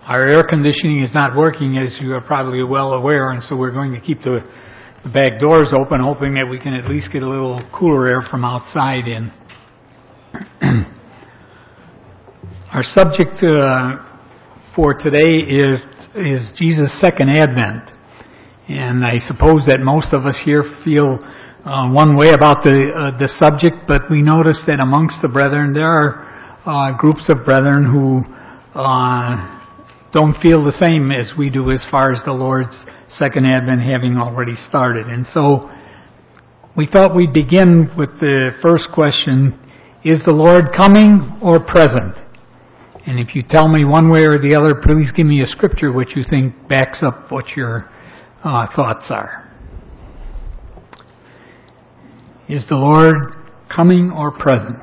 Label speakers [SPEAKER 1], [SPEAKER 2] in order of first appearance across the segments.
[SPEAKER 1] Our air conditioning is not working, as you are probably well aware, and so we're going to keep the back doors open, hoping that we can at least get a little cooler air from outside in. Our subject for today is Jesus' second advent. And I suppose that most of us here feel one way about the subject, but we notice that amongst the brethren there are groups of brethren who don't feel the same as we do as far as the Lord's second advent having already started. And so we thought we'd begin with the first question: is the Lord coming or present? And if you tell me one way or the other, please give me a scripture which you think backs up what your thoughts are. Is the Lord coming or present?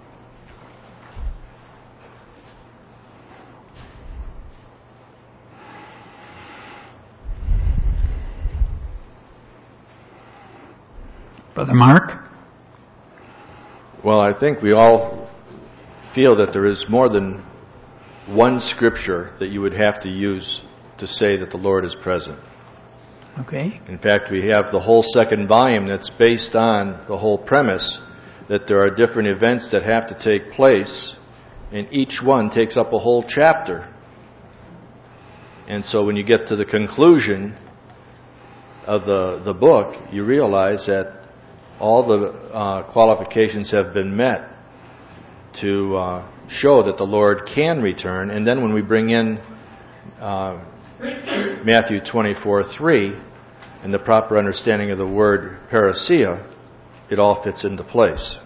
[SPEAKER 1] Brother Mark?
[SPEAKER 2] Well, I think we all feel that there is more than one scripture that you would have to use to say that the Lord is present.
[SPEAKER 1] Okay.
[SPEAKER 2] In fact, we have the whole second volume that's based on the whole premise that there are different events that have to take place, and each one takes up a whole chapter. And so when you get to the conclusion of the book, you realize that all the qualifications have been met to show that the Lord can return. And then when we bring in Matthew 24:3 and the proper understanding of the word parousia, it all fits into place.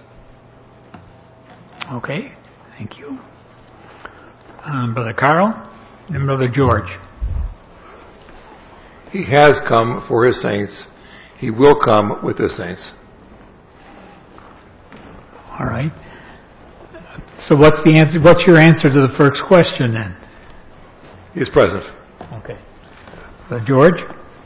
[SPEAKER 1] Okay, thank you. Brother Carl and Brother George.
[SPEAKER 3] He has come for his saints. He will come with his saints.
[SPEAKER 1] All right. So what's the answer? What's your answer to the first question then?
[SPEAKER 3] He is present.
[SPEAKER 1] Okay. George?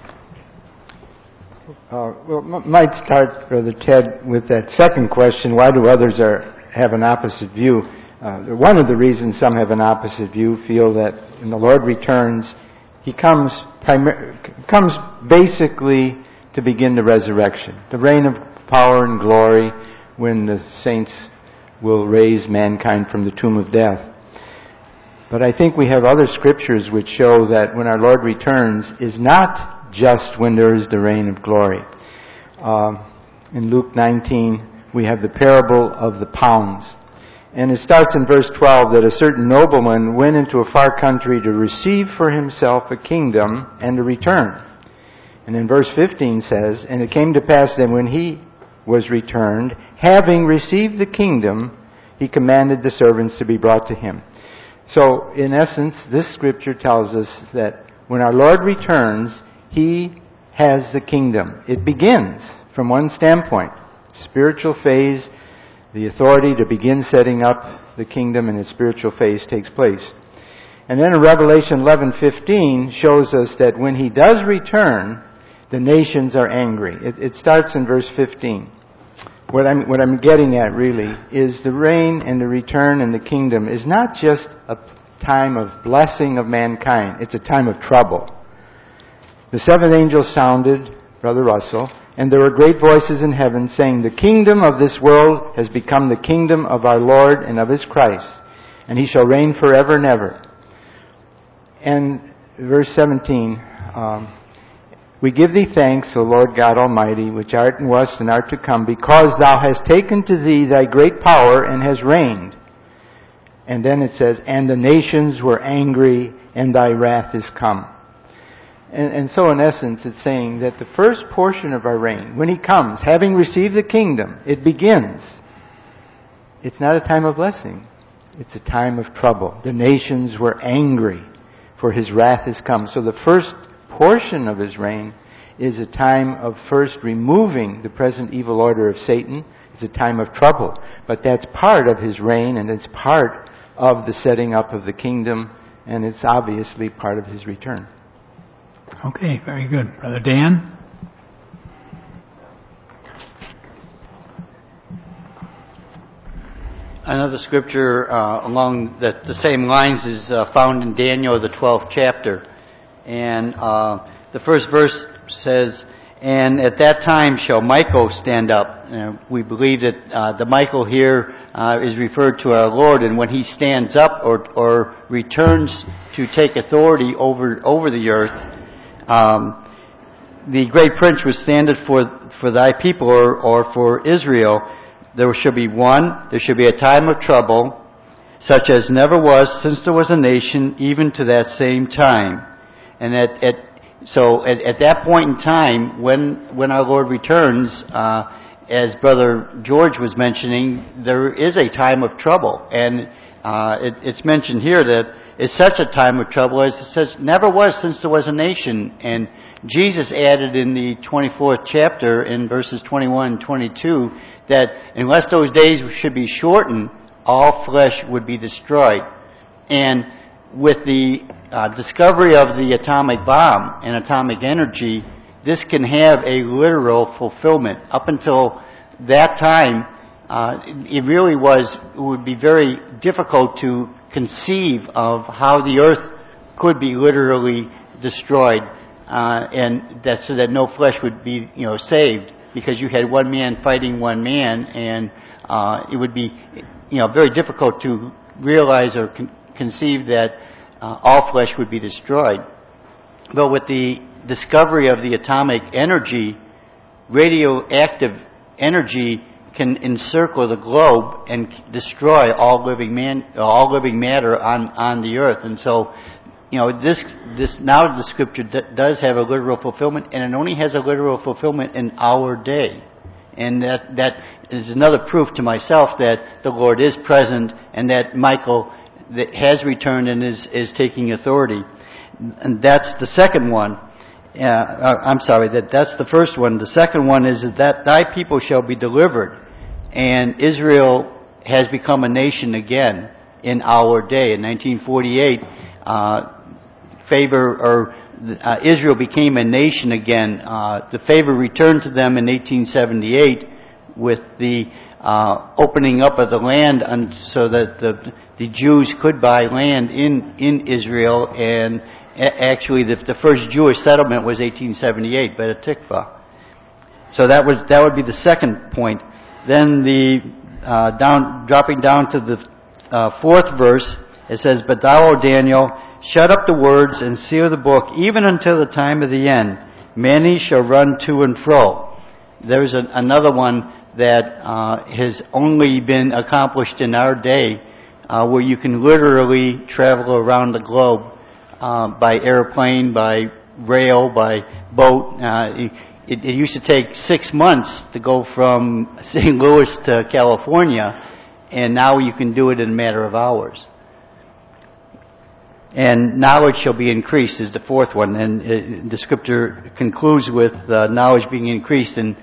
[SPEAKER 4] Well, might start, Brother Ted, with that second question. Why do others have an opposite view? One of the reasons some have an opposite view feel that when the Lord returns, He comes basically to begin the resurrection, the reign of power and glory, when the saints will raise mankind from the tomb of death. But I think we have other scriptures which show that when our Lord returns is not just when there is the reign of glory. In Luke 19, we have the parable of the pounds. And it starts in verse 12 that a certain nobleman went into a far country to receive for himself a kingdom and to return. And in verse 15 says, and it came to pass that when he was returned, having received the kingdom, he commanded the servants to be brought to him. So, in essence, this scripture tells us that when our Lord returns, He has the kingdom. It begins from one standpoint. Spiritual phase, the authority to begin setting up the kingdom in its spiritual phase takes place. And then in Revelation 11:15 shows us that when He does return, the nations are angry. It starts in verse 15. What I'm getting at really is the reign and the return and the kingdom is not just a time of blessing of mankind. It's a time of trouble. The seventh angel sounded, Brother Russell, and there were great voices in heaven saying, the kingdom of this world has become the kingdom of our Lord and of His Christ, and He shall reign forever and ever. And verse 17, we give Thee thanks, O Lord God Almighty, which art and wast and art to come, because Thou hast taken to Thee Thy great power and hast reigned. And then it says, and the nations were angry, and Thy wrath is come. And so in essence it's saying that the first portion of our reign, when He comes, having received the kingdom, it begins. It's not a time of blessing. It's a time of trouble. The nations were angry, for His wrath is come. So the first portion of His reign is a time of first removing the present evil order of Satan. It's a time of trouble. But that's part of His reign, and it's part of the setting up of the kingdom, and it's obviously part of His return.
[SPEAKER 1] Okay, very good. Brother Dan?
[SPEAKER 5] Another scripture along the same lines is found in Daniel, the 12th chapter. And the first verse says, "And at that time shall Michael stand up." We believe that the Michael here is referred to our Lord, and when he stands up or returns to take authority over the earth, the great prince was standeth for thy people or for Israel. There should be a time of trouble, such as never was since there was a nation, even to that same time. And at that point in time, when our Lord returns, as Brother George was mentioning, there is a time of trouble. And it's mentioned here that it's such a time of trouble as it says, never was since there was a nation. And Jesus added in the 24th chapter, in verses 21 and 22, that unless those days should be shortened, all flesh would be destroyed. And with the discovery of the atomic bomb and atomic energy, this can have a literal fulfillment. Up until that time, it would be very difficult to conceive of how the earth could be literally destroyed, and so that no flesh would be, saved, because you had one man fighting one man, and it would be, very difficult to realize or conceive that all flesh would be destroyed. But with the discovery of the atomic energy, radioactive energy can encircle the globe and destroy all living matter on the earth. And so, this now the scripture does have a literal fulfillment, and it only has a literal fulfillment in our day. And that is another proof to myself that the Lord is present, and that Michael that has returned and is taking authority. And that's the second one. That's the first one. The second one is that thy people shall be delivered. And Israel has become a nation again in our day. In 1948, Israel became a nation again. The favor returned to them in 1878 with the opening up of the land, so that the Jews could buy land in Israel. And actually, the first Jewish settlement was 1878, Bet Tikva. So that would be the second point. Then dropping down to the fourth verse, it says, "But thou, O Daniel, shut up the words and seal the book, even until the time of the end. Many shall run to and fro." There's another one that has only been accomplished in our day, where you can literally travel around the globe by airplane, by rail, by boat. It used to take 6 months to go from St. Louis to California, and now you can do it in a matter of hours. And knowledge shall be increased is the fourth one, and the scripture concludes with knowledge being increased. And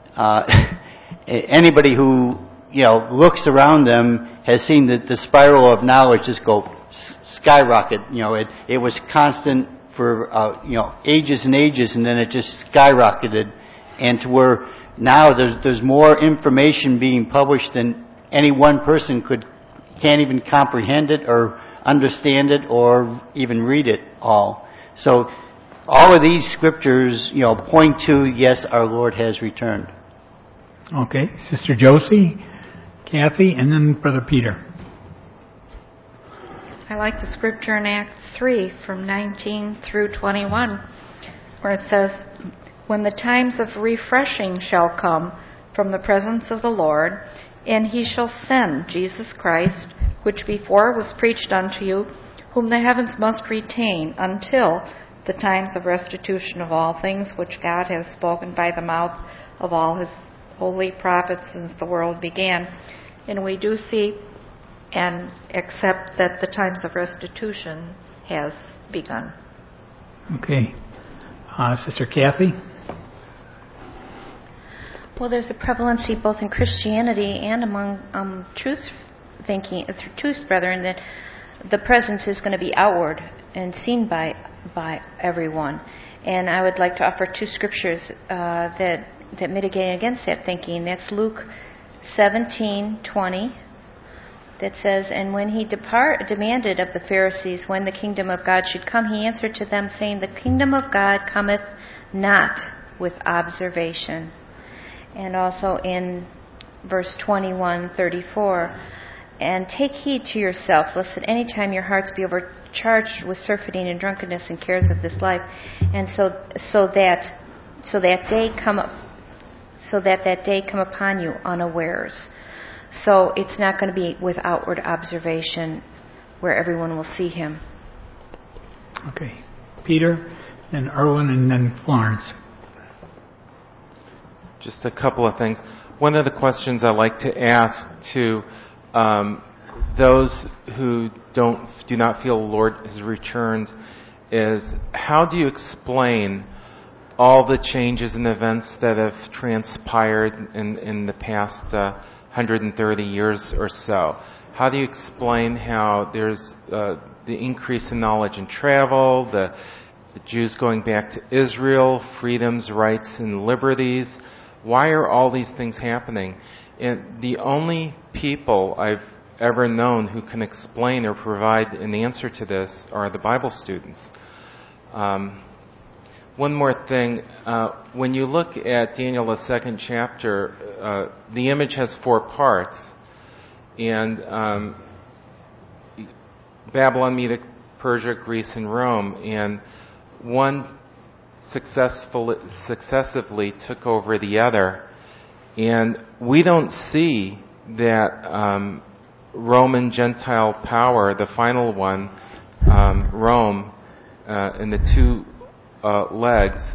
[SPEAKER 5] anybody who looks around them has seen the spiral of knowledge just go skyrocket. It was constant for ages and ages, and then it just skyrocketed, and to where now there's more information being published than any one person can't even comprehend it or understand it or even read it all. So all of these scriptures point to, yes, our Lord has returned.
[SPEAKER 1] Okay, Sister Josie, Kathy, and then Brother Peter.
[SPEAKER 6] I like the scripture in Acts 3 from 19 through 21, where it says, "When the times of refreshing shall come from the presence of the Lord, and he shall send Jesus Christ, which before was preached unto you, whom the heavens must retain until the times of restitution of all things which God has spoken by the mouth of all his holy prophets since the world began." And we do see and accept that the times of restitution has begun.
[SPEAKER 1] Okay. Sister Kathy?
[SPEAKER 7] Well, there's a prevalency both in Christianity and among truth brethren, that the presence is going to be outward and seen by everyone. And I would like to offer two scriptures that mitigate against that thinking. That's Luke 17:20, that says, "And when he demanded of the Pharisees when the kingdom of God should come, he answered to them, saying, The kingdom of God cometh not with observation." And also in verse 21:34, "And take heed to yourself, lest at any time your hearts be overcharged with surfeiting and drunkenness and cares of this life, and so that day come upon you unawares." So it's not going to be with outward observation where everyone will see him.
[SPEAKER 1] Okay. Peter, then Erwin, and then Florence.
[SPEAKER 8] Just a couple of things. One of the questions I like to ask to those who do not feel the Lord has returned is, how do you explain all the changes and events that have transpired in the past 130 years or so? How do you explain how there's the increase in knowledge and travel, the Jews going back to Israel, freedoms, rights, and liberties? Why are all these things happening? And the only people I've ever known who can explain or provide an answer to this are the Bible students. One more thing. When you look at Daniel, the 2nd chapter, the image has 4 parts. And Babylon, Media, Persia, Greece, and Rome. And one successively took over the other. And we don't see that Roman Gentile power, the final one, Rome, in the 2 legs,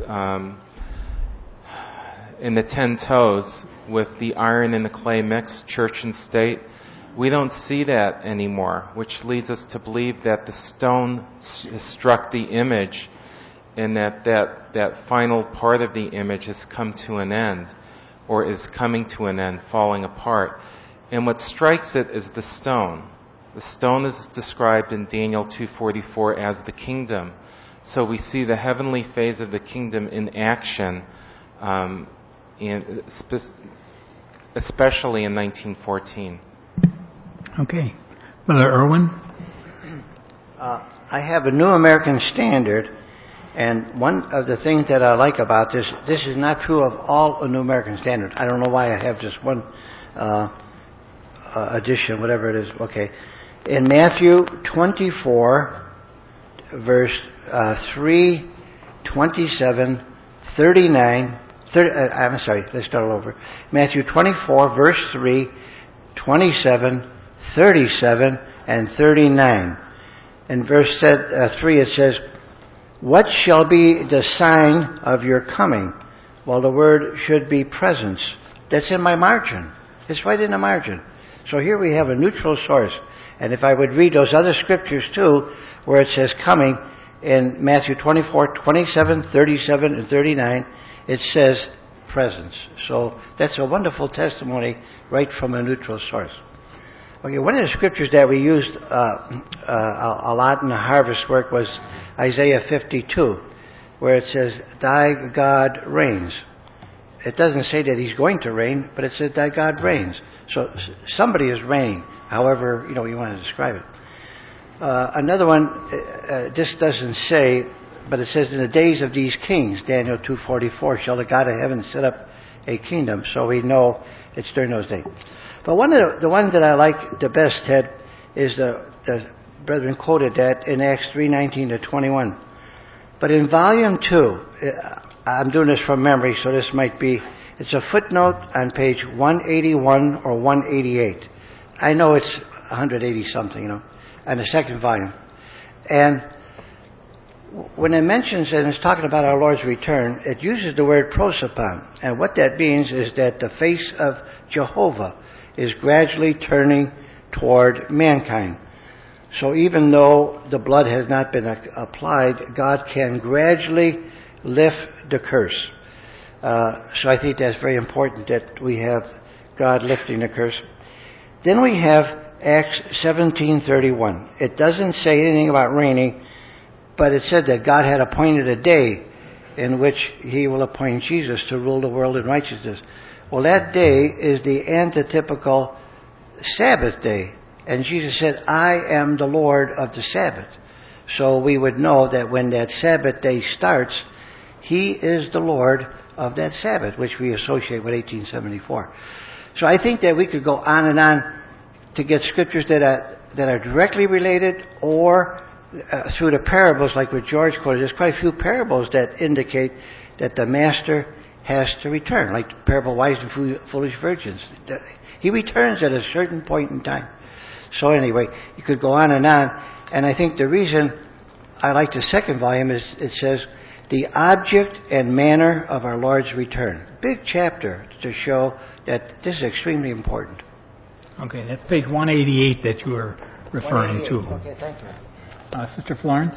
[SPEAKER 8] in the 10 toes, with the iron and the clay mixed, church and state. We don't see that anymore, which leads us to believe that the stone struck the image, and that final part of the image has come to an end, or is coming to an end, falling apart. And what strikes it is the stone. The stone is described in Daniel 2:44 as the kingdom. So we see the heavenly phase of the kingdom in action, especially in 1914.
[SPEAKER 1] Okay. Brother Erwin?
[SPEAKER 9] I have a New American Standard, and one of the things that I like about this is not true of all New American Standard. I don't know why I have just one edition, whatever it is. Okay. In Matthew 24, verse 3, 27, 39, 30, I'm sorry, let's start all over. Matthew 24, verse 3, 27, 37, and 39. In verse 3 it says, "What shall be the sign of your coming?" Well, the word should be presence. That's in my margin. It's right in the margin. So here we have a neutral source. And if I would read those other scriptures too, where it says coming, in Matthew 24, 27, 37, and 39, it says presence. So that's a wonderful testimony right from a neutral source. Okay, one of the scriptures that we used a lot in the harvest work was Isaiah 52, where it says, "Thy God reigns." It doesn't say that he's going to reign, but it says, "Thy God reigns." So somebody is reigning, however you want to describe it. Another one, this doesn't say, but it says, "In the days of these kings," Daniel 2:44, "shall the God of heaven set up a kingdom." So we know it's during those days. But one of the ones that I like the best, Ted, is the brethren quoted that in Acts 3:19 to 21. But in volume 2, I'm doing this from memory, so this might be, it's a footnote on page 181 or 188. I know it's 180 something, on the 2nd volume. And when it mentions and it's talking about our Lord's return, it uses the word prosopon. And what that means is that the face of Jehovah is gradually turning toward mankind. So even though the blood has not been applied, God can gradually lift the curse. So I think that's very important that we have God lifting the curse. Then we have Acts 17:31. It doesn't say anything about reigning, but it said that God had appointed a day in which he will appoint Jesus to rule the world in righteousness. Well, that day is the antitypical Sabbath day. And Jesus said, I am the Lord of the Sabbath. So we would know that when that Sabbath day starts, He is the Lord of that Sabbath, which we associate with 1874. So I think that we could go on and on to get scriptures that are directly related, or through the parables like what George quoted. There's quite a few parables that indicate that the Master has to return, like the parable of wise and foolish virgins. He returns at a certain point in time. So anyway, you could go on, and I think the reason I like the second volume is it says, the object and manner of our Lord's return. Big chapter to show that this is extremely important.
[SPEAKER 1] Okay, that's page 188 that you were referring to.
[SPEAKER 9] Okay, thank you.
[SPEAKER 1] Sister Florence?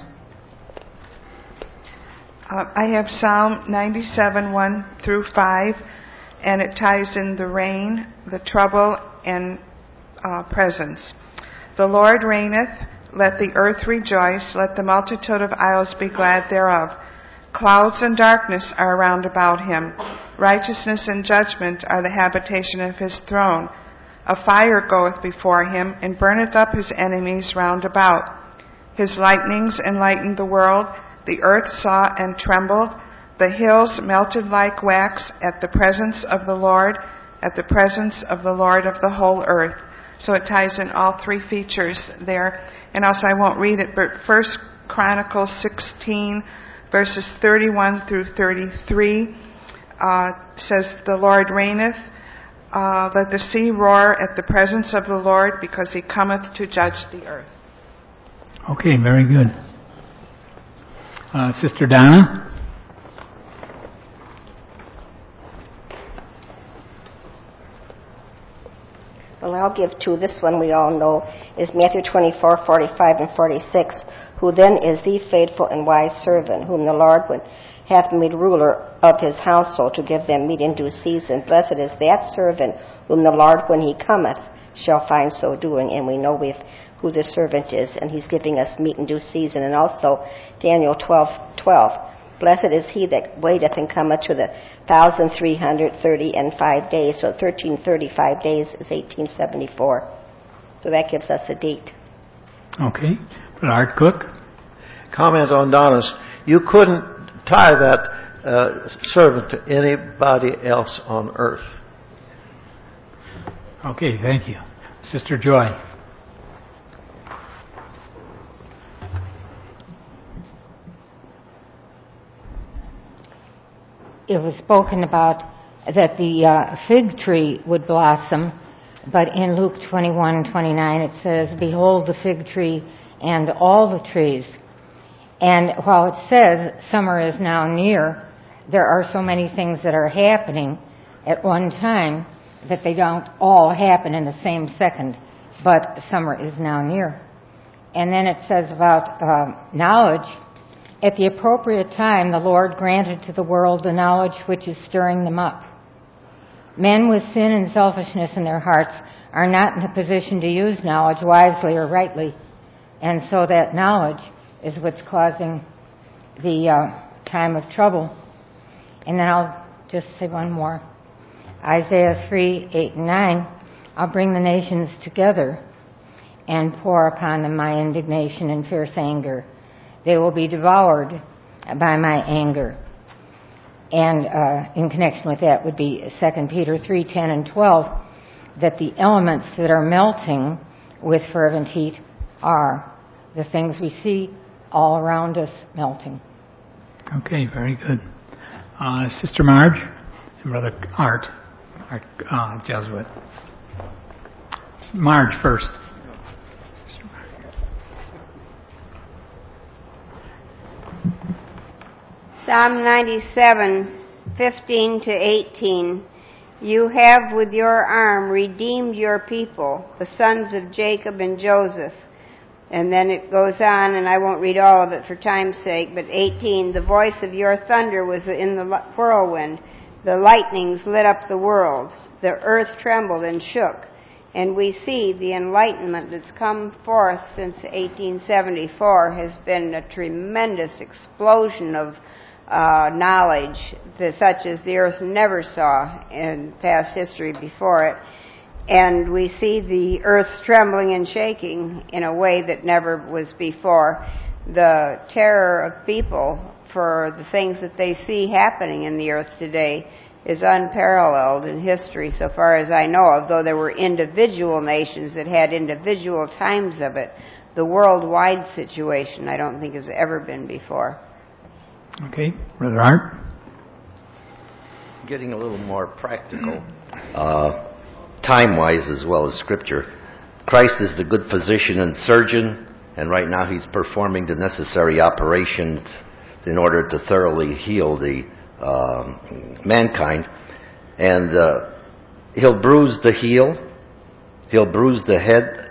[SPEAKER 10] I have Psalm 97, 1 through 5, and it ties in the rain, the trouble, and presence. The Lord reigneth, let the earth rejoice, let the multitude of isles be glad thereof. Clouds and darkness are round about him. Righteousness and judgment are the habitation of his throne. A fire goeth before him, and burneth up his enemies round about. His lightnings enlightened the world. The earth saw and trembled. The hills melted like wax at the presence of the Lord, at the presence of the Lord of the whole earth. So it ties in all three features there. And also, I won't read it, but 1 Chronicles 16, verses 31 through 33 says, the Lord reigneth. Let the sea roar at the presence of the Lord, because he cometh to judge the earth.
[SPEAKER 1] Okay, very good. Sister Donna?
[SPEAKER 11] Well, I'll give two. This one we all know is Matthew 24, 45 and 46. Who then is the faithful and wise servant, whom the Lord hath made ruler of his household, to give them meat in due season? Blessed is that servant, whom the Lord, when he cometh, shall find so doing. And we know who the servant is, and he's giving us meat in due season. And also Daniel 12:12. Blessed is he that waiteth and cometh to the 1,335 days. So 1,335 days is 1874. So that gives us a date.
[SPEAKER 1] Okay. Art Cook?
[SPEAKER 12] Comment on Donna's. You couldn't tie that servant to anybody else on earth.
[SPEAKER 1] Okay, thank you. Sister Joy?
[SPEAKER 13] It was spoken about that the fig tree would blossom, but in Luke 21:29 it says, behold the fig tree and all the trees. And while it says summer is now near, there are so many things that are happening at one time that they don't all happen in the same second, but summer is now near. And then it says about knowledge. At the appropriate time, the Lord granted to the world the knowledge which is stirring them up. Men with sin and selfishness in their hearts are not in a position to use knowledge wisely or rightly. And so that knowledge is what's causing the time of trouble. And then I'll just say one more. Isaiah 3:8 and 9, I'll bring the nations together and pour upon them my indignation and fierce anger. They will be devoured by my anger. And in connection with that would be 2 Peter 3:10 and 12, that the elements that are melting with fervent heat are the things we see all around us melting.
[SPEAKER 1] Okay, very good. Sister Marge and Brother Art Jesuit. Marge first.
[SPEAKER 14] Psalm 97:15 to 18. You have with your arm redeemed your people, the sons of Jacob and Joseph. And then it goes on, and I won't read all of it for time's sake, but 18, the voice of your thunder was in the whirlwind. The lightnings lit up the world. The earth trembled and shook. And we see the enlightenment that's come forth since 1874 has been a tremendous explosion of knowledge, such as the earth never saw in past history before it. and we see the earth trembling and shaking in a way that never was before. The terror of people for the things that they see happening in the earth today is unparalleled in history so far as I know of, though there were individual nations that had individual times of it. The worldwide situation I don't think has ever been before.
[SPEAKER 1] Okay, Brother Art?
[SPEAKER 15] Getting a little more practical, time-wise as well as Scripture. Christ is the good physician and surgeon, and right now he's performing the necessary operations in order to thoroughly heal the mankind. And he'll bruise the heel, he'll bruise the head,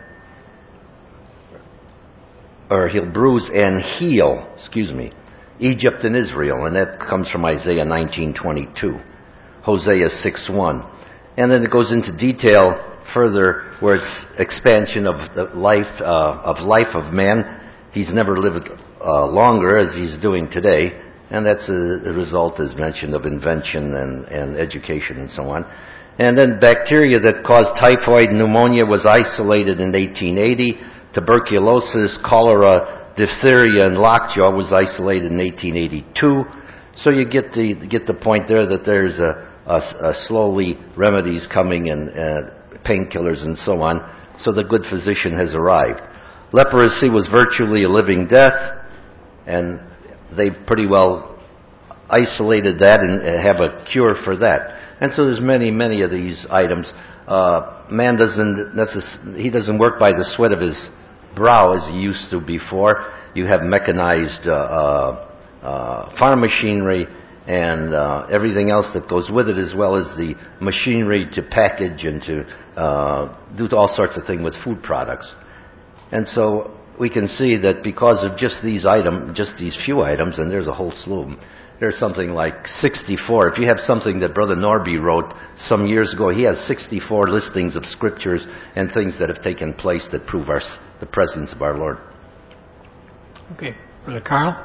[SPEAKER 15] or he'll bruise and heal, Egypt and Israel, and that comes from Isaiah 19:22, Hosea 6:1. And then it goes into detail further where it's expansion of the life of man. He's never lived longer as he's doing today, and that's a result, as mentioned, of invention and education and so on. And then bacteria that caused typhoid pneumonia was isolated in 1880. Tuberculosis, cholera, diphtheria, and lockjaw was isolated in 1882. So you get the point there that there's a slowly remedies coming and painkillers and so on. So the good physician has arrived. Leprosy was virtually a living death, and they've pretty well isolated that and have a cure for that. And so there's many of these items. Man doesn't work by the sweat of his brow as he used to before. You have mechanized farm machinery and everything else that goes with it, as well as the machinery to package and to do all sorts of things with food products. And so we can see that because of just these few items, and there's a whole slew of them, there's something like 64. If you have something that Brother Norby wrote some years ago, he has 64 listings of scriptures and things that have taken place that prove the presence of our Lord.
[SPEAKER 1] Okay, Brother Carl?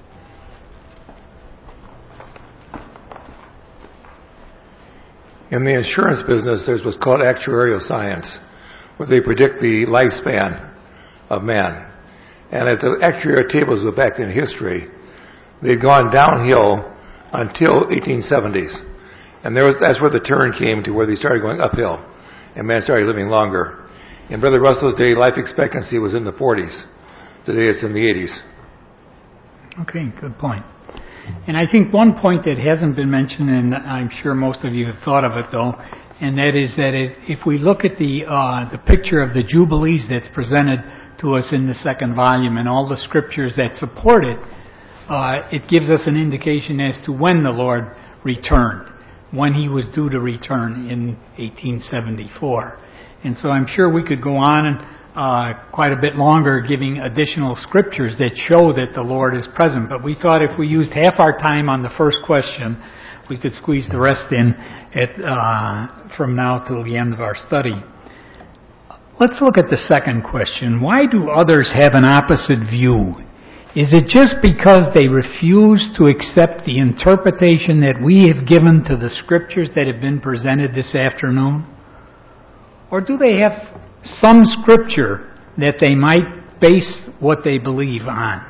[SPEAKER 3] In the insurance business, there's what's called actuarial science, where they predict the lifespan of man. And as the actuarial tables go back in history, they'd gone downhill until 1870s. And that's where the turn came to where they started going uphill, and man started living longer. In Brother Russell's day, life expectancy was in the 40s. Today it's in the 80s.
[SPEAKER 1] Okay, good point. And I think one point that hasn't been mentioned, and I'm sure most of you have thought of it though, and that is that if we look at the picture of the Jubilees that's presented to us in the second volume and all the scriptures that support it, it gives us an indication as to when the Lord returned, when he was due to return in 1874. And so I'm sure we could go on quite a bit longer giving additional scriptures that show that the Lord is present. But we thought if we used half our time on the first question, we could squeeze the rest in from now till the end of our study. Let's look at the second question. Why do others have an opposite view? Is it just because they refuse to accept the interpretation that we have given to the scriptures that have been presented this afternoon? Or do they have some scripture that they might base what they believe on?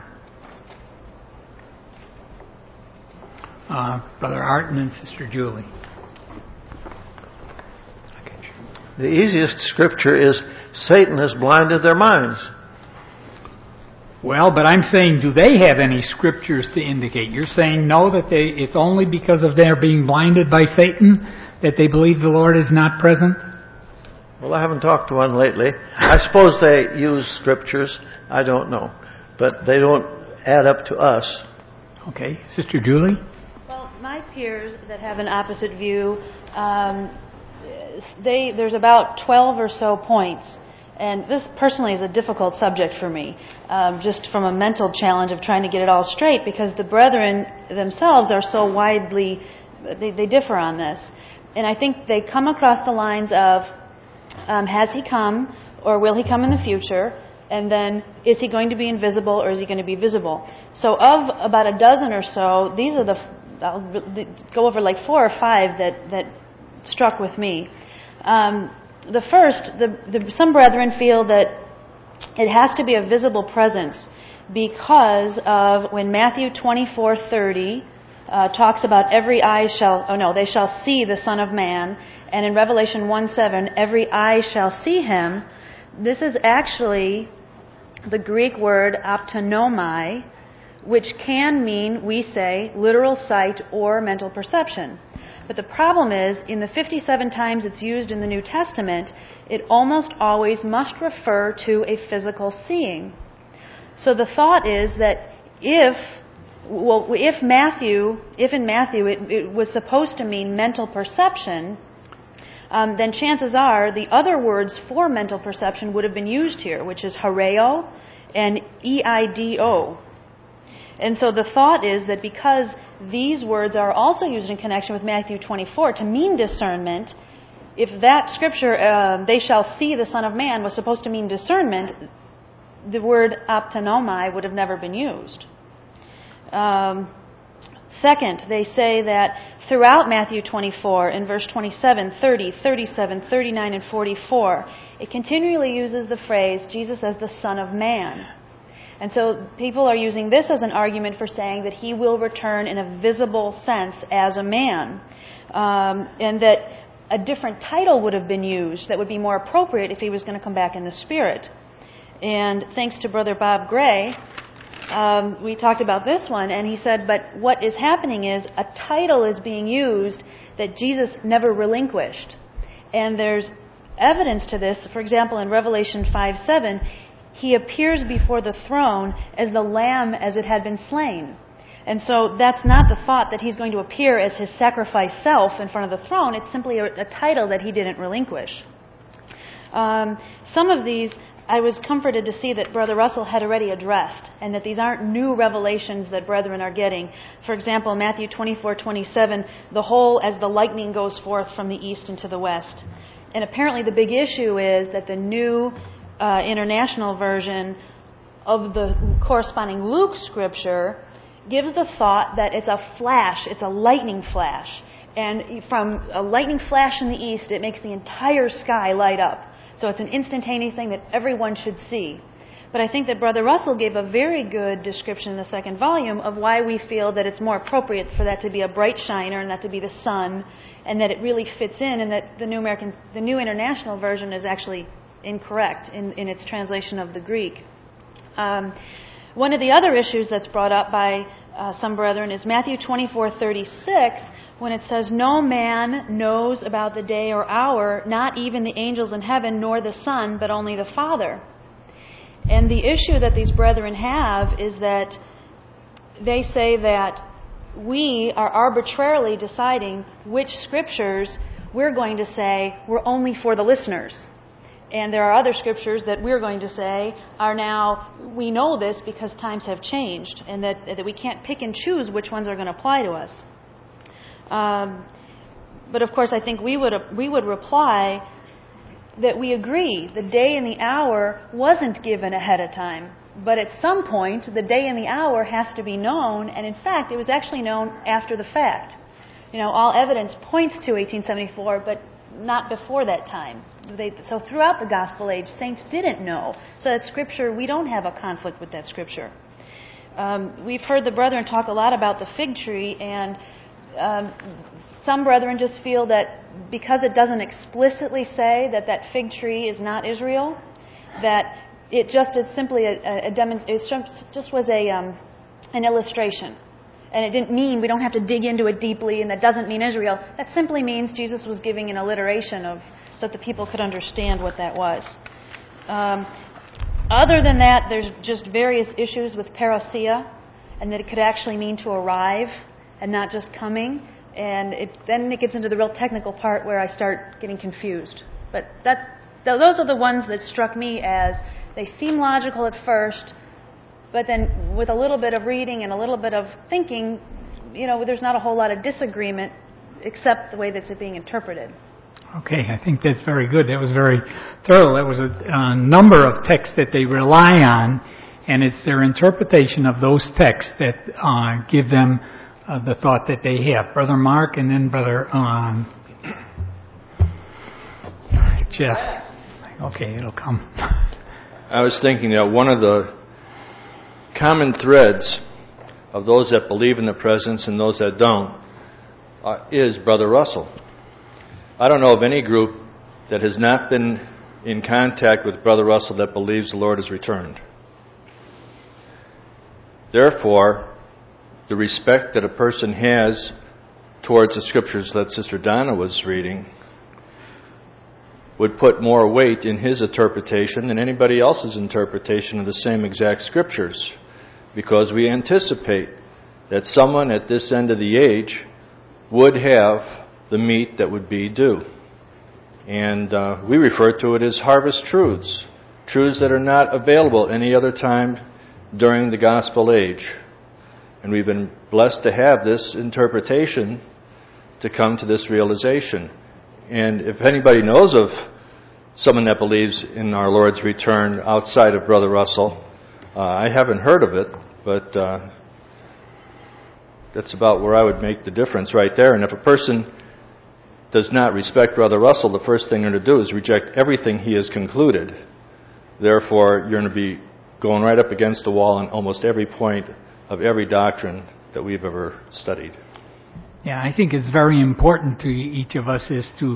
[SPEAKER 1] Brother Art and then Sister Julie.
[SPEAKER 12] The easiest scripture is Satan has blinded their minds.
[SPEAKER 1] Well, but I'm saying, do they have any scriptures to indicate? You're saying no, that it's only because of their being blinded by Satan that they believe the Lord is not present?
[SPEAKER 12] Well, I haven't talked to one lately. I suppose they use scriptures. I don't know. But they don't add up to us.
[SPEAKER 1] Okay. Sister Julie?
[SPEAKER 16] Well, my peers that have an opposite view, there's about 12 or so points. And this personally is a difficult subject for me, just from a mental challenge of trying to get it all straight, because the brethren themselves are so widely, they differ on this. And I think they come across the lines of, has he come, or will he come in the future? And then, is he going to be invisible, or is he going to be visible? So of about a dozen or so, these are I'll go over like 4 or 5 that struck with me. The first, some brethren feel that it has to be a visible presence because of when Matthew 24:30 talks about they shall see the Son of Man, and in Revelation 1:7, every eye shall see him. This is actually the Greek word aptonomai, which can mean, we say, literal sight or mental perception. But the problem is, in the 57 times it's used in the New Testament, it almost always must refer to a physical seeing. So the thought is that if in Matthew it was supposed to mean mental perception, then chances are the other words for mental perception would have been used here, which is hareo and eido. And so the thought is that because these words are also used in connection with Matthew 24 to mean discernment, if that scripture, they shall see the Son of Man, was supposed to mean discernment, the word aptonomai would have never been used. Second, they say that throughout Matthew 24, in verse 27, 30, 37, 39, and 44, it continually uses the phrase, Jesus as the Son of Man. And so people are using this as an argument for saying that he will return in a visible sense as a man. And that a different title would have been used that would be more appropriate if he was going to come back in the Spirit. And thanks to Brother Bob Gray, we talked about this one, and he said, but what is happening is a title is being used that Jesus never relinquished. And there's evidence to this. For example, in Revelation 5:7, he appears before the throne as the lamb as it had been slain. And so that's not the thought that he's going to appear as his sacrifice self in front of the throne. It's simply a title that he didn't relinquish. Some of these I was comforted to see that Brother Russell had already addressed, and that these aren't new revelations that brethren are getting. For example, Matthew 24:27, the whole as the lightning goes forth from the east into the west. And apparently the big issue is that the new international version of the corresponding Luke scripture gives the thought that it's a flash, it's a lightning flash. And from a lightning flash in the east, it makes the entire sky light up. So it's an instantaneous thing that everyone should see. But I think that Brother Russell gave a very good description in the second volume of why we feel that it's more appropriate for that to be a bright shiner and that to be the sun, and that it really fits in, and that the New International Version is actually incorrect in its translation of the Greek. One of the other issues that's brought up by some brethren is Matthew 24:36, when it says, no man knows about the day or hour, not even the angels in heaven, nor the Son, but only the Father. And the issue that these brethren have is that they say that we are arbitrarily deciding which scriptures we're going to say were only for the listeners. And there are other scriptures that we're going to say are now, we know this because times have changed, and that we can't pick and choose which ones are going to apply to us. But of course, I think we would reply that we agree the day and the hour wasn't given ahead of time. But at some point, the day and the hour has to be known, and in fact, it was actually known after the fact. All evidence points to 1874, but not before that time. So throughout the Gospel age, saints didn't know. So that Scripture, we don't have a conflict with that Scripture. We've heard the brethren talk a lot about the fig tree, and some brethren just feel that because it doesn't explicitly say that fig tree is not Israel, that it just is simply an illustration. And it didn't mean, we don't have to dig into it deeply, and that doesn't mean Israel. That simply means Jesus was giving an alliteration so that the people could understand what that was. Other than that, there's just various issues with parousia, and that it could actually mean to arrive and not just coming. And then it gets into the real technical part where I start getting confused. But those are the ones that struck me as they seem logical at first, but then with a little bit of reading and a little bit of thinking, there's not a whole lot of disagreement except the way that's being interpreted.
[SPEAKER 1] Okay, I think that's very good. That was very thorough. That was a number of texts that they rely on, and it's their interpretation of those texts that give them the thought that they have. Brother Mark and then Brother... Jeff. Okay, it'll come.
[SPEAKER 2] I was thinking that one of the common threads of those that believe in the presence and those that don't is Brother Russell. I don't know of any group that has not been in contact with Brother Russell that believes the Lord has returned. Therefore, the respect that a person has towards the scriptures that Sister Donna was reading would put more weight in his interpretation than anybody else's interpretation of the same exact scriptures, because we anticipate that someone at this end of the age would have the meat that would be due. And we refer to it as harvest truths, truths that are not available any other time during the gospel age. And we've been blessed to have this interpretation to come to this realization. And if anybody knows of someone that believes in our Lord's return outside of Brother Russell, I haven't heard of it, but that's about where I would make the difference right there. And if a person does not respect Brother Russell, the first thing they're going to do is reject everything he has concluded. Therefore, you're going to be going right up against the wall on almost every point of every doctrine that we've ever studied.
[SPEAKER 1] Yeah, I think it's very important to each of us as to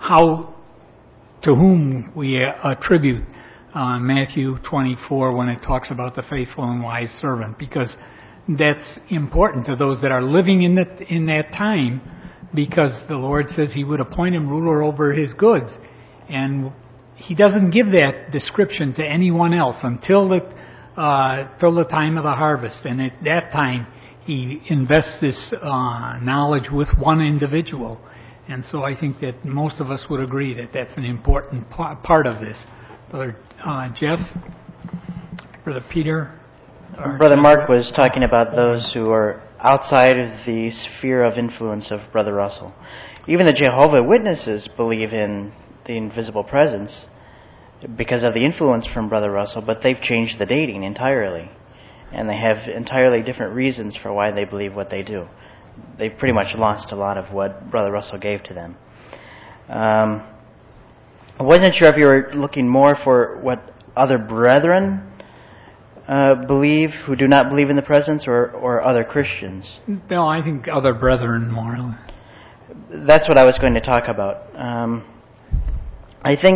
[SPEAKER 1] whom we attribute Matthew 24 when it talks about the faithful and wise servant, because that's important to those that are living in that time, because the Lord says He would appoint him ruler over His goods, and He doesn't give that description to anyone else until the time of the harvest, and at that time He invests this knowledge with one individual. And so I think that most of us would agree that that's an important part of this. Brother Jeff? Brother Peter?
[SPEAKER 17] Brother Mark was talking about those who are outside of the sphere of influence of Brother Russell. Even the Jehovah's Witnesses believe in the invisible presence because of the influence from Brother Russell, but they've changed the dating entirely. And they have entirely different reasons for why they believe what they do. They've pretty much lost a lot of what Brother Russell gave to them. I wasn't sure if you were looking more for what other brethren believe who do not believe in the presence, or other Christians.
[SPEAKER 1] No, I think other brethren more.
[SPEAKER 17] That's what I was going to talk about. I think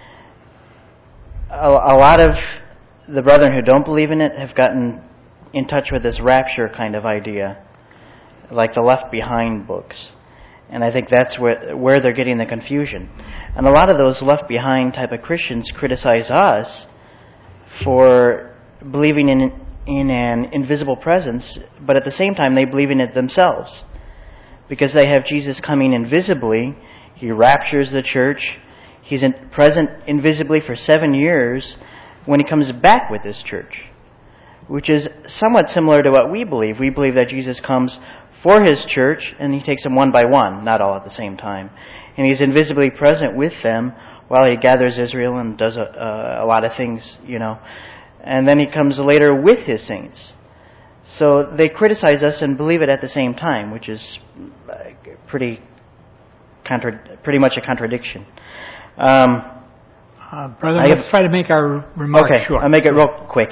[SPEAKER 17] a lot of the brethren who don't believe in it have gotten in touch with this rapture kind of idea, like the Left Behind books. And I think that's where they're getting the confusion. And a lot of those Left Behind type of Christians criticize us for believing in an invisible presence, but at the same time they believe in it themselves. Because they have Jesus coming invisibly, He raptures the church, He's present invisibly for 7 years when He comes back with this church, which is somewhat similar to what we believe. We believe that Jesus comes for His church, and He takes them one by one, not all at the same time. And He's invisibly present with them while He gathers Israel and does a lot of things, And then He comes later with His saints. So they criticize us and believe it at the same time, which is pretty much a contradiction.
[SPEAKER 1] Brother, let's try to make our remarks short.
[SPEAKER 17] I'll make it real quick.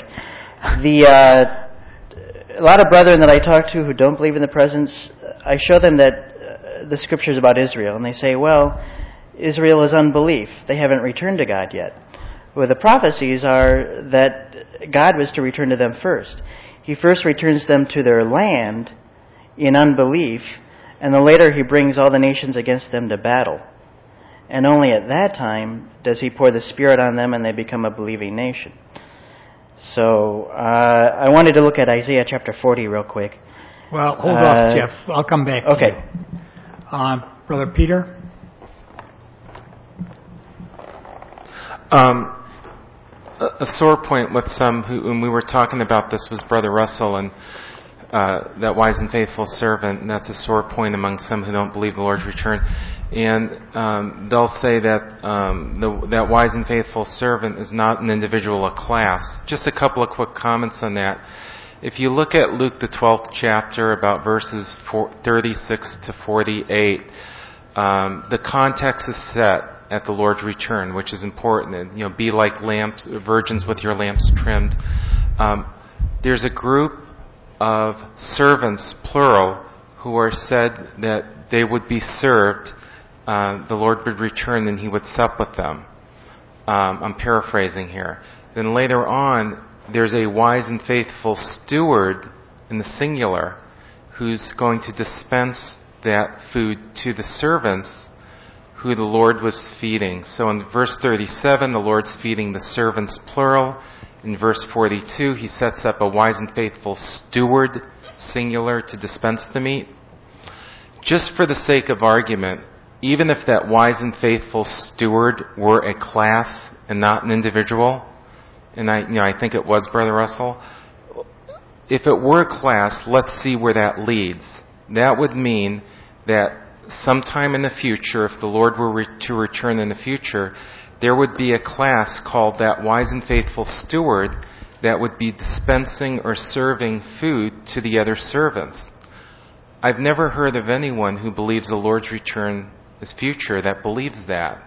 [SPEAKER 17] A lot of brethren that I talk to who don't believe in the presence, I show them that the scriptures about Israel, and they say, well, Israel is unbelief. They haven't returned to God yet. Well, the prophecies are that God was to return to them first. He first returns them to their land in unbelief, and then later He brings all the nations against them to battle. And only at that time does He pour the Spirit on them and they become a believing nation. So I wanted to look at Isaiah chapter 40 real quick.
[SPEAKER 1] Well, hold off, Jeff. I'll come back to you. Brother Peter?
[SPEAKER 8] A sore point with some when we were talking about this was Brother Russell and that wise and faithful servant, and that's a sore point among some who don't believe the Lord's return. And they'll say that that wise and faithful servant is not an individual, a class. Just a couple of quick comments on that. If you look at Luke the 12th chapter, about verses 36 to 48, the context is set at the Lord's return, which is important. And, be like lamps, virgins with your lamps trimmed. There's a group of servants, plural, who are said that they would be served. The Lord would return and He would sup with them. I'm paraphrasing here. Then later on, there's a wise and faithful steward in the singular who's going to dispense that food to the servants who the Lord was feeding. So in verse 37, the Lord's feeding the servants, plural. In verse 42, He sets up a wise and faithful steward, singular, to dispense the meat. Just for the sake of argument, even if that wise and faithful steward were a class and not an individual, and I think it was Brother Russell, if it were a class, let's see where that leads. That would mean that sometime in the future, if the Lord were to return in the future, there would be a class called that wise and faithful steward that would be dispensing or serving food to the other servants. I've never heard of anyone who believes the Lord's return is future that believes that.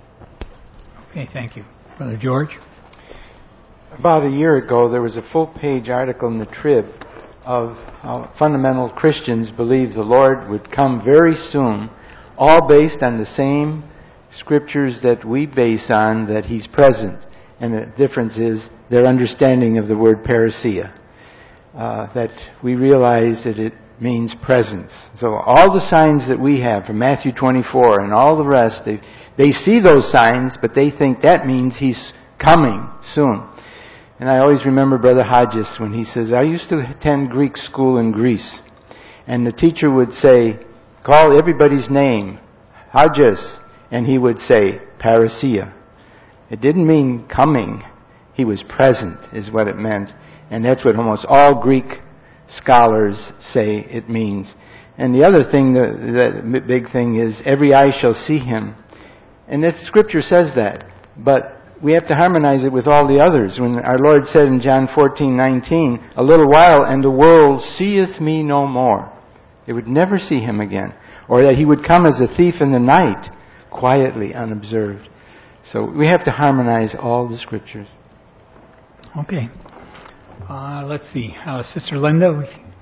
[SPEAKER 1] Okay, thank you. Brother George?
[SPEAKER 4] About a year ago, there was a full-page article in the Trib of how fundamental Christians believe the Lord would come very soon, all based on the same scriptures that we base on, that He's present. And the difference is their understanding of the word parousia, that we realize that it means presence. So all the signs that we have from Matthew 24 and all the rest, they see those signs, but they think that means He's coming soon. And I always remember Brother Hodges when he says, I used to attend Greek school in Greece, and the teacher would say, call everybody's name, Hodges, and he would say, parousia. It didn't mean coming. He was present, is what it meant. And that's what almost all Greek scholars say it means. And the other thing, the big thing is, every eye shall see Him. And that Scripture says that. But we have to harmonize it with all the others. When our Lord said in John 14:19, a little while and the world seeth me no more. They would never see Him again. Or that He would come as a thief in the night, quietly, unobserved. So we have to harmonize all the Scriptures.
[SPEAKER 1] Okay. Let's see. Sister Linda?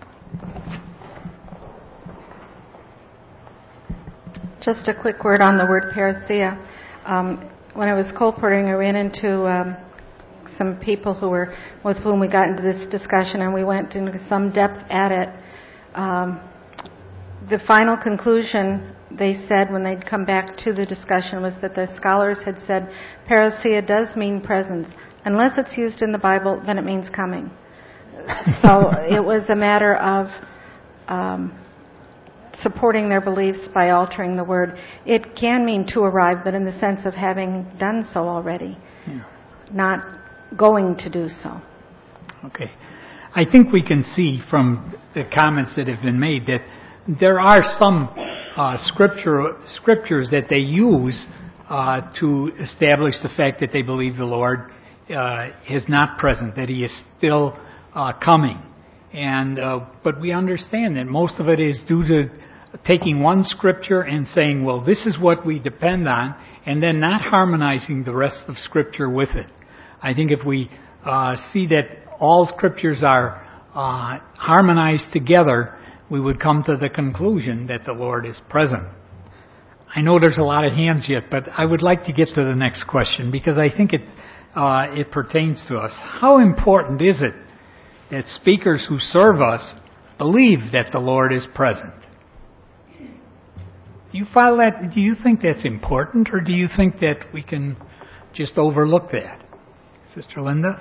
[SPEAKER 6] Just a quick word on the word parousia. When I was colporting, I ran into some people with whom we got into this discussion, and we went into some depth at it. The final conclusion they said when they'd come back to the discussion was that the scholars had said parousia does mean presence. Unless it's used in the Bible, then it means coming. So it was a matter of supporting their beliefs by altering the word. It can mean to arrive, but in the sense of having done so already, not going to do so.
[SPEAKER 1] Okay. I think we can see from the comments that have been made that there are some scriptures that they use to establish the fact that they believe the Lord is not present, that He is still coming. And but we understand that most of it is due to taking one scripture and saying, well, this is what we depend on, and then not harmonizing the rest of Scripture with it. I think if we see that all scriptures are harmonized together, we would come to the conclusion that the Lord is present. I know there's a lot of hands yet, but I would like to get to the next question because I think it pertains to us. How important is it that speakers who serve us believe that the Lord is present? Do you follow that? Do you think that's important, or do you think that we can just overlook that? Sister Linda?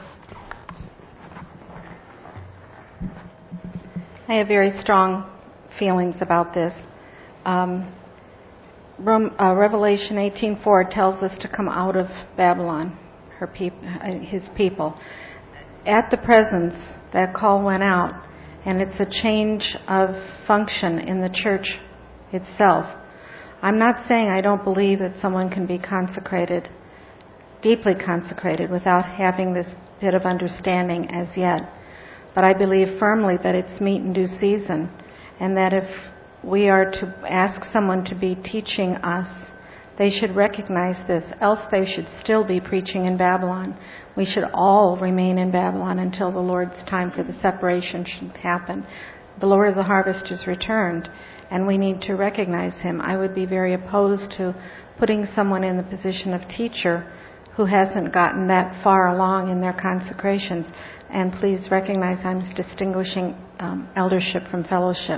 [SPEAKER 6] I have very strong feelings about this. Revelation 18:4 tells us to come out of Babylon, His people. At the presence, that call went out, and it's a change of function in the church itself. I'm not saying I don't believe that someone can be consecrated, deeply consecrated, without having this bit of understanding as yet. But I believe firmly that it's meet in due season, and that if we are to ask someone to be teaching us
[SPEAKER 18] They should recognize this, else they should still be preaching in Babylon. We should all remain in Babylon until the Lord's time for the separation should happen. The Lord of the harvest is returned, and we need to recognize him. I would be very opposed to putting someone in the position of teacher who hasn't gotten that far along in their consecrations. And please recognize I'm distinguishing eldership from fellowship.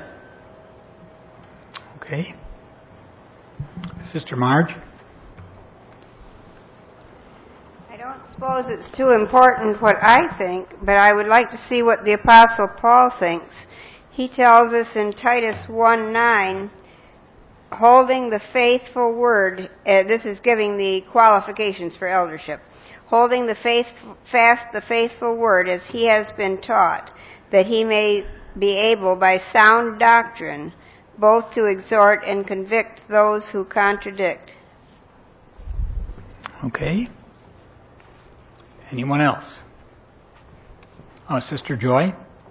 [SPEAKER 1] Okay. Sister Marge?
[SPEAKER 14] I don't suppose it's too important what I think, but I would like to see what the Apostle Paul thinks. He tells us in Titus 1:9, holding the faithful word, this is giving the qualifications for eldership, holding fast the faithful word as he has been taught, that he may be able by sound doctrine both to exhort and convict those who contradict.
[SPEAKER 1] Okay. Anyone else? Oh, Sister Joy?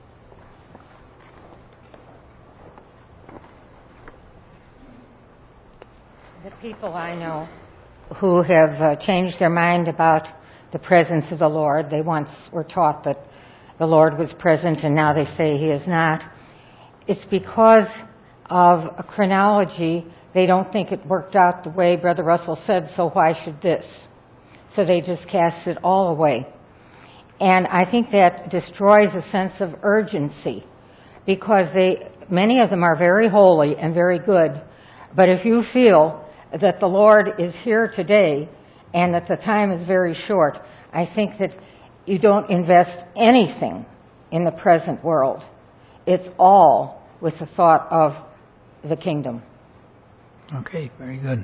[SPEAKER 13] The people I know who have changed their mind about the presence of the Lord, they once were taught that the Lord was present and now they say he is not. It's because of a chronology. They don't think it worked out the way Brother Russell said, so why should this? So they just cast it all away. And I think that destroys a sense of urgency, because many of them are very holy and very good. But if you feel that the Lord is here today and that the time is very short, I think that you don't invest anything in the present world. It's all with the thought of the kingdom.
[SPEAKER 1] Okay, very good.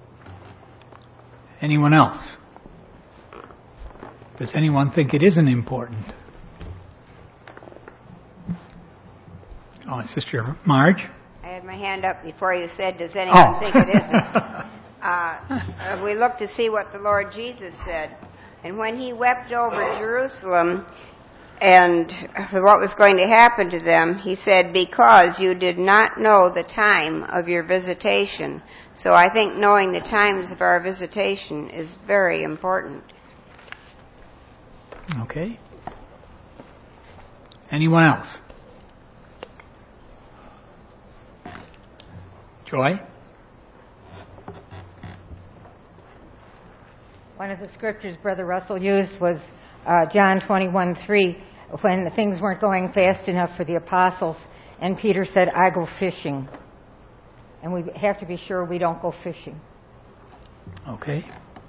[SPEAKER 1] Anyone else? Does anyone think it isn't important? Oh, Sister Marge?
[SPEAKER 14] I had my hand up before you said, does anyone think it isn't? We look to see what the Lord Jesus said. And when he wept over Jerusalem and what was going to happen to them, he said, because you did not know the time of your visitation. So I think knowing the times of our visitation is very important.
[SPEAKER 1] Okay. Anyone else? Joy?
[SPEAKER 13] One of the scriptures Brother Russell used was John 21:3, when the things weren't going fast enough for the apostles, and Peter said, I go fishing. And we have to be sure we don't go fishing.
[SPEAKER 1] Okay.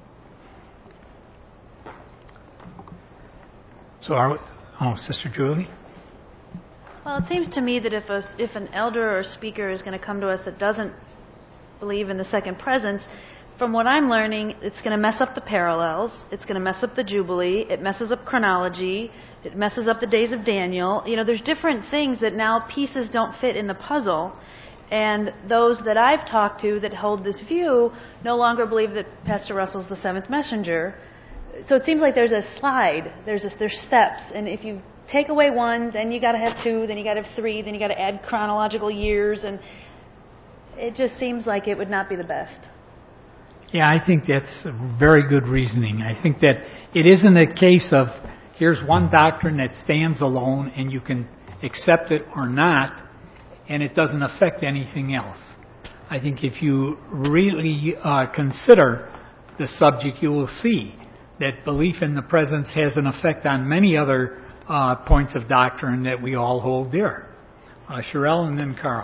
[SPEAKER 1] So Sister Julie?
[SPEAKER 16] Well, it seems to me that if an elder or speaker is going to come to us that doesn't believe in the second presence, from what I'm learning, it's going to mess up the parallels, it's going to mess up the Jubilee, it messes up chronology, it messes up the days of Daniel. You know, there's different things that now pieces don't fit in the puzzle, and those that I've talked to that hold this view no longer believe that Pastor Russell's the seventh messenger. So it seems like there's a slide, there's steps, and if you take away one, then you got to have two, then you got to have three, then you got to add chronological years, and it just seems like it would not be the best.
[SPEAKER 1] Yeah, I think that's very good reasoning. I think that it isn't a case of here's one doctrine that stands alone and you can accept it or not, and it doesn't affect anything else. I think if you really consider the subject, you will see that belief in the presence has an effect on many other points of doctrine that we all hold dear. Sherelle and then Carl.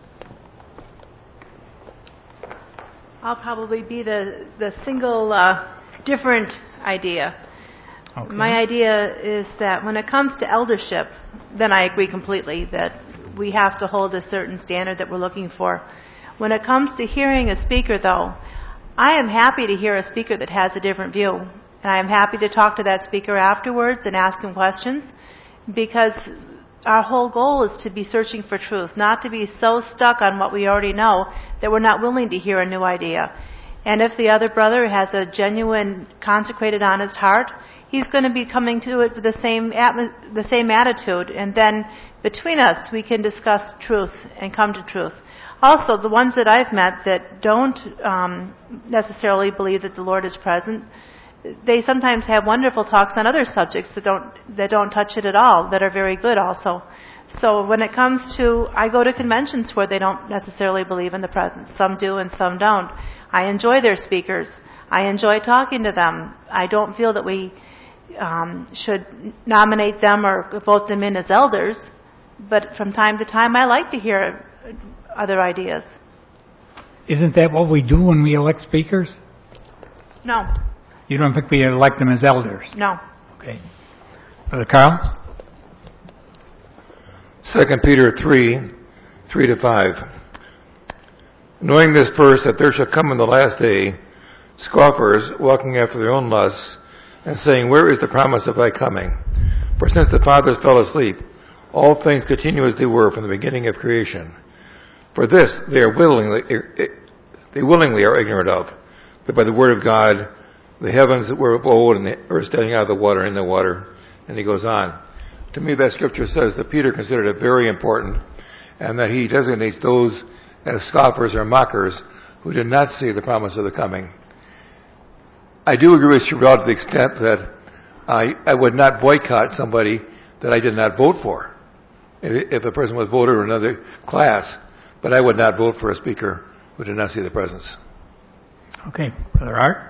[SPEAKER 19] I'll probably be the single different idea. Okay. My idea is that when it comes to eldership, then I agree completely that we have to hold a certain standard that we're looking for. When it comes to hearing a speaker, though, I am happy to hear a speaker that has a different view. And I am happy to talk to that speaker afterwards and ask him questions, because our whole goal is to be searching for truth, not to be so stuck on what we already know that we're not willing to hear a new idea. And if the other brother has a genuine, consecrated, honest heart, he's going to be coming to it with the same attitude. And then between us, we can discuss truth and come to truth. Also, the ones that I've met that don't necessarily believe that the Lord is present, they sometimes have wonderful talks on other subjects that don't touch it at all, that are very good also. So when it comes to, I go to conventions where they don't necessarily believe in the presence. Some do and some don't. I enjoy their speakers. I enjoy talking to them. I don't feel that we should nominate them or vote them in as elders, but from time to time I like to hear other ideas.
[SPEAKER 1] Isn't that what we do when we elect speakers?
[SPEAKER 19] No.
[SPEAKER 1] You don't think we elect them as elders?
[SPEAKER 19] No.
[SPEAKER 1] Okay. Brother Carl?
[SPEAKER 3] 2 Peter 3:3-5. Knowing this first, that there shall come in the last day scoffers, walking after their own lusts, and saying, Where is the promise of thy coming? For since the fathers fell asleep, all things continue as they were from the beginning of creation. For this they willingly are ignorant of, that by the word of God the heavens were of old and the earth standing out of the water in the water. And he goes on. To me, that scripture says that Peter considered it very important, and that he designates those as scoffers or mockers who did not see the promise of the coming. I do agree with Sherelle to the extent that I would not boycott somebody that I did not vote for, if a person was voted or another class, but I would not vote for a speaker who did not see the presence.
[SPEAKER 1] Okay, Brother Art?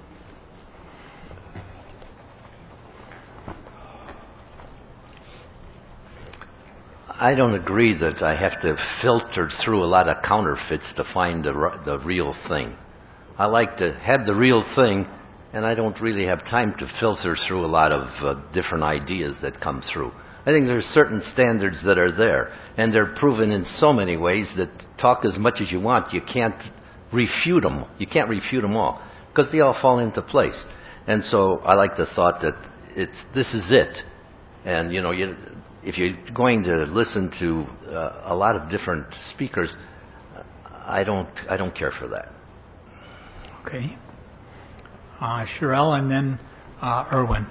[SPEAKER 15] I don't agree that I have to filter through a lot of counterfeits to find the real thing. I like to have the real thing, and I don't really have time to filter through a lot of different ideas that come through. I think there's certain standards that are there, and they're proven in so many ways that talk as much as you want, you can't refute them. You can't refute them all, because they all fall into place. And so I like the thought that this is it. And, if you're going to listen to a lot of different speakers, I don't care for that.
[SPEAKER 1] Okay. Sherelle and then Erwin.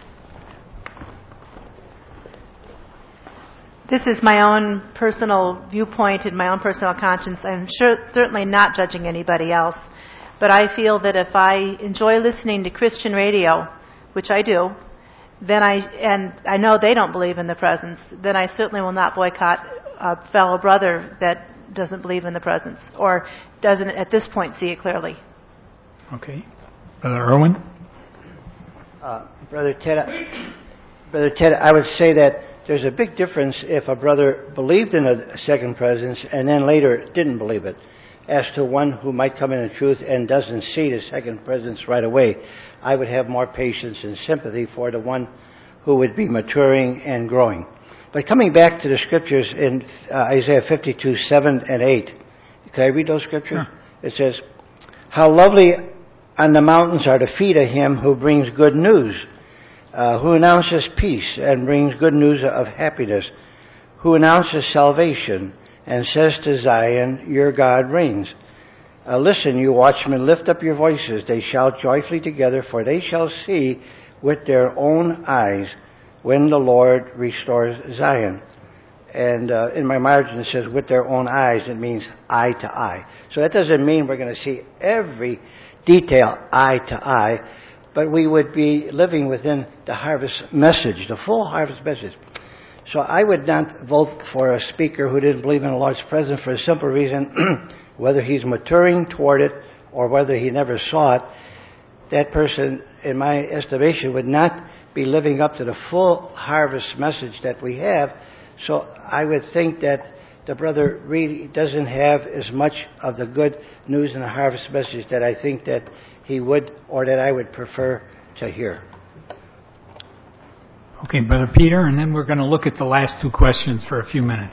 [SPEAKER 19] This is my own personal viewpoint and my own personal conscience. I'm certainly not judging anybody else, but I feel that if I enjoy listening to Christian radio, which I do, then I know they don't believe in the presence, then I certainly will not boycott a fellow brother that doesn't believe in the presence or doesn't at this point see it clearly.
[SPEAKER 1] Okay. Brother Erwin?
[SPEAKER 9] Brother Ted, I would say that there's a big difference if a brother believed in a second presence and then later didn't believe it, as to one who might come in truth and doesn't see the second presence right away. I would have more patience and sympathy for the one who would be maturing and growing. But coming back to the scriptures in Isaiah 52:7-8, can I read those scriptures? Sure. It says, How lovely on the mountains are the feet of him who brings good news, who announces peace and brings good news of happiness, who announces salvation and says to Zion, Your God reigns. Listen, you watchmen, lift up your voices. They shout joyfully together, for they shall see with their own eyes when the Lord restores Zion. And in my margin it says, with their own eyes. It means eye to eye. So that doesn't mean we're going to see every detail eye to eye, but we would be living within the harvest message, the full harvest message. So I would not vote for a speaker who didn't believe in the Lord's presence for a simple reason, whether he's maturing toward it or whether he never saw it. That person, in my estimation, would not be living up to the full harvest message that we have. So I would think that the brother really doesn't have as much of the good news and the harvest message that I think that he would, or that I would prefer to hear.
[SPEAKER 1] Okay, Brother Peter, and then we're going to look at the last two questions for a few minutes.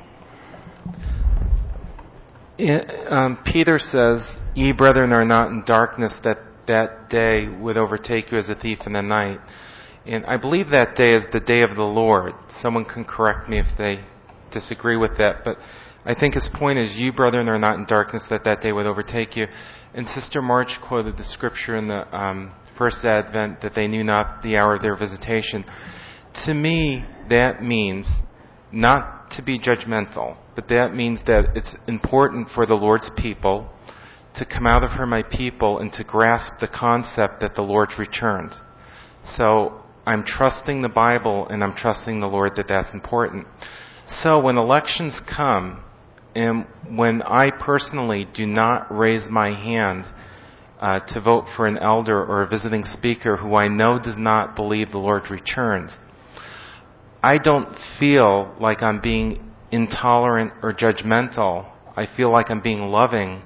[SPEAKER 8] Peter says, Ye brethren are not in darkness, that day would overtake you as a thief in the night. And I believe that day is the day of the Lord. Someone can correct me if they disagree with that, but I think his point is, Ye brethren are not in darkness, that day would overtake you. And Sister March quoted the scripture in the first Advent that they knew not the hour of their visitation. To me, that means not not to be judgmental, but that means that it's important for the Lord's people to come out of her my people and to grasp the concept that the Lord returns. So I'm trusting the Bible and I'm trusting the Lord that that's important. So when elections come, and when I personally do not raise my hand to vote for an elder or a visiting speaker who I know does not believe the Lord returns, I don't feel like I'm being intolerant or judgmental. I feel like I'm being loving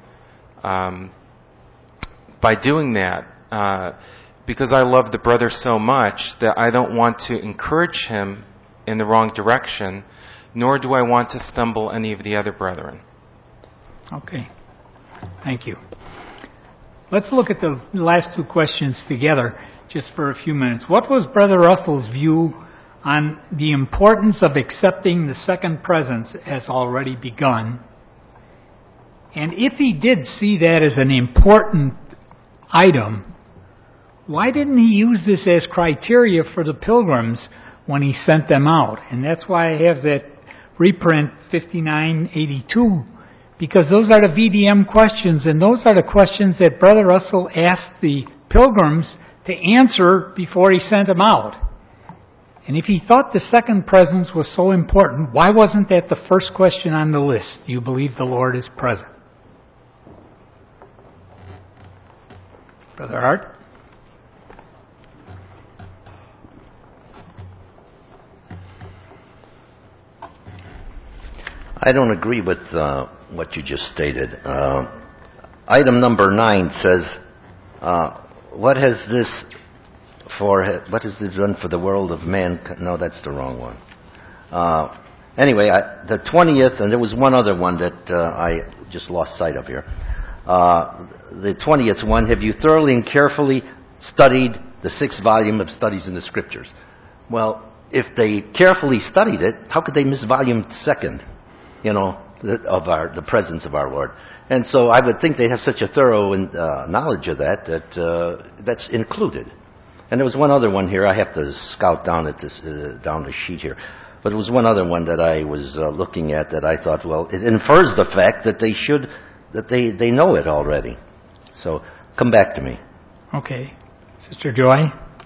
[SPEAKER 8] by doing that because I love the brother so much that I don't want to encourage him in the wrong direction, nor do I want to stumble any of the other brethren.
[SPEAKER 1] Okay. Thank you. Let's look at the last two questions together just for a few minutes. What was Brother Russell's view on the importance of accepting the second presence as already begun? And if he did see that as an important item, why didn't he use this as criteria for the pilgrims when he sent them out? And that's why I have that reprint 5982, because those are the VDM questions, and those are the questions that Brother Russell asked the pilgrims to answer before he sent them out. And if he thought the second presence was so important, why wasn't that the first question on the list? Do you believe the Lord is present? Brother Hart?
[SPEAKER 15] I don't agree with what you just stated. Item number 9 says, what has this done for the world of man? No, that's the wrong one. Anyway, the 20th, and there was one other one that I just lost sight of here. The 20th one, have you thoroughly and carefully studied the 6th volume of Studies in the Scriptures? Well, if they carefully studied it, how could they miss volume 2nd? Of the presence of our Lord. And so I would think they'd have such a thorough knowledge of that's included. And there was one other one here. I have to scout down at this down the sheet here. But there was one other one that I was looking at that I thought, well, it infers the fact that they know it already. So come back to me.
[SPEAKER 1] Okay. Sister Joy?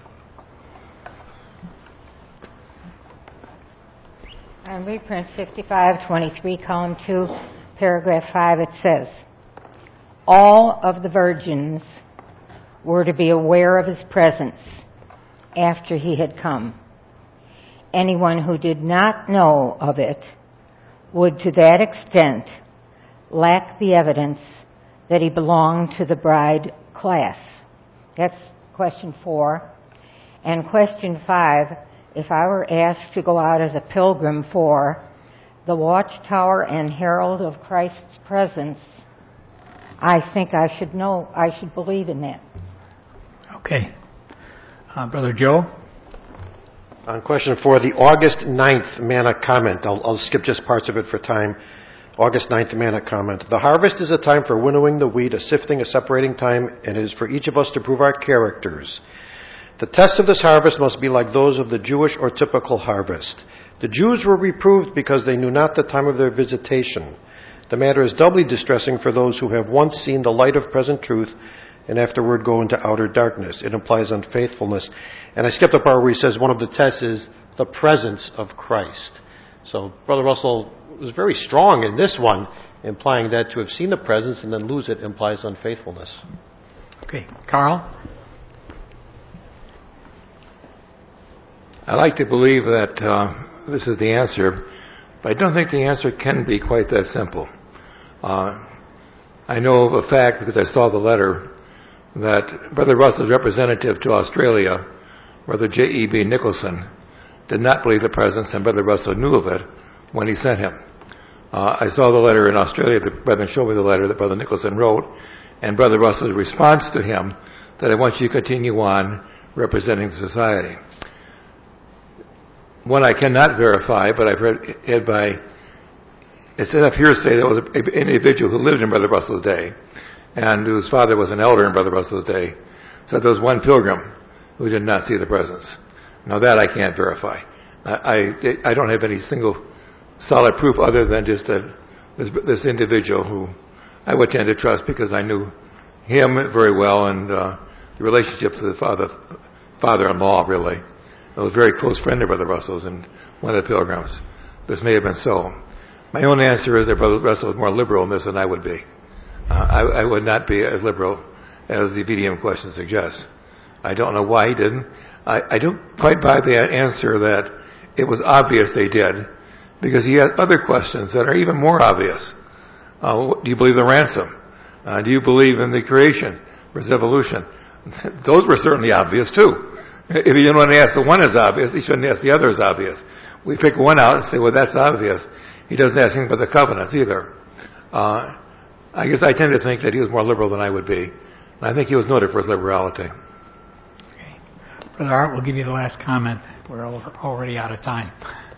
[SPEAKER 13] On reprint 5523, column 2, paragraph 5, it says, all of the virgins were to be aware of his presence after he had come. Anyone who did not know of it would to that extent lack the evidence that he belonged to the bride class. That's question 4. And question 5, if I were asked to go out as a pilgrim for the Watchtower and Herald of Christ's Presence, I think I should believe in that.
[SPEAKER 1] Okay. Brother Joe?
[SPEAKER 20] On question 4, the August 9th manna comment. I'll skip just parts of it for time. August 9th manna comment. The harvest is a time for winnowing the wheat, a sifting, a separating time, and it is for each of us to prove our characters. The tests of this harvest must be like those of the Jewish or typical harvest. The Jews were reproved because they knew not the time of their visitation. The matter is doubly distressing for those who have once seen the light of present truth and afterward go into outer darkness. It implies unfaithfulness. And I skipped a part where he says one of the tests is the presence of Christ. So Brother Russell was very strong in this one, implying that to have seen the presence and then lose it implies unfaithfulness.
[SPEAKER 1] Okay. Carl?
[SPEAKER 3] I like to believe that this is the answer, but I don't think the answer can be quite that simple. I know of a fact, because I saw the letter, that Brother Russell's representative to Australia, Brother J.E.B. Nicholson, did not believe the presence, and Brother Russell knew of it when he sent him. I saw the letter in Australia. The brethren showed me the letter that Brother Nicholson wrote, and Brother Russell's response to him, that I want you to continue on representing the society. One I cannot verify, but I've read it by, it's enough hearsay that it was an individual who lived in Brother Russell's day, and whose father was an elder in Brother Russell's day, said there was one pilgrim who did not see the presence. Now that I can't verify. I don't have any single solid proof other than just that this individual who I would tend to trust because I knew him very well and the relationship to the father-in-law, really. I was a very close friend of Brother Russell's and one of the pilgrims. This may have been so. My own answer is that Brother Russell is more liberal in this than I would be. I would not be as liberal as the VDM question suggests. I don't know why he didn't. I don't quite buy the answer that it was obvious they did, because he had other questions that are even more obvious. Do you believe the ransom? Do you believe in the creation versus evolution? Those were certainly obvious too. If he didn't want to ask the one as obvious, he shouldn't ask the other as obvious. We pick one out and say, well, that's obvious. He doesn't ask anything but the covenants either. I guess I tend to think that he was more liberal than I would be. I think he was noted for his liberality.
[SPEAKER 1] Okay. Brother Art, we'll give you the last comment. We're already out of time.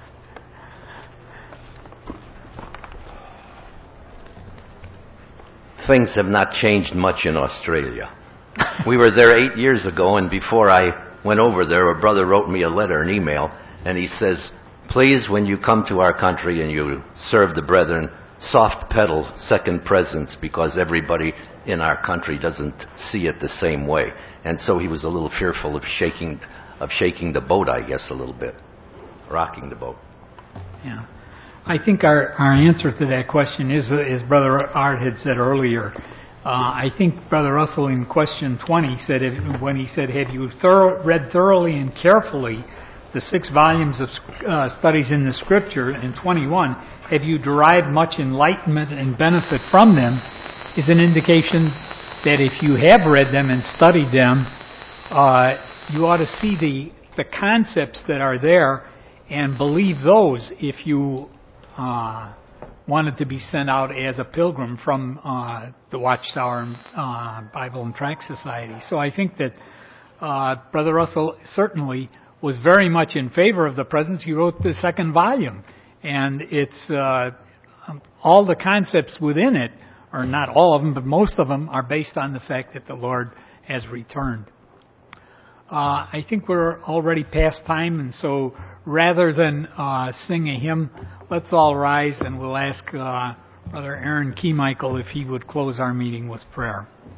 [SPEAKER 15] Things have not changed much in Australia. We were there 8 years ago, and before I went over there, a brother wrote me a letter, an email, and he says, please, when you come to our country and you serve the brethren, soft pedal second presence, because everybody in our country doesn't see it the same way. And so he was a little fearful of shaking the boat, I guess, a little bit, rocking the boat.
[SPEAKER 1] Yeah. I think our answer to that question is, as Brother Art had said earlier, I think Brother Russell in question 20 said, when he said, have you read thoroughly and carefully the 6 volumes of studies in the Scripture, in 21, have you derived much enlightenment and benefit from them, is an indication that if you have read them and studied them, you ought to see the concepts that are there and believe those if you wanted to be sent out as a pilgrim from the Watchtower Bible and Tract Society. So I think that Brother Russell certainly was very much in favor of the presence. He wrote the 2nd volume, and it's all the concepts within it, or not all of them, but most of them are based on the fact that the Lord has returned. I think we're already past time, and so rather than sing a hymn, let's all rise and we'll ask Brother Aaron Keymichael if he would close our meeting with prayer.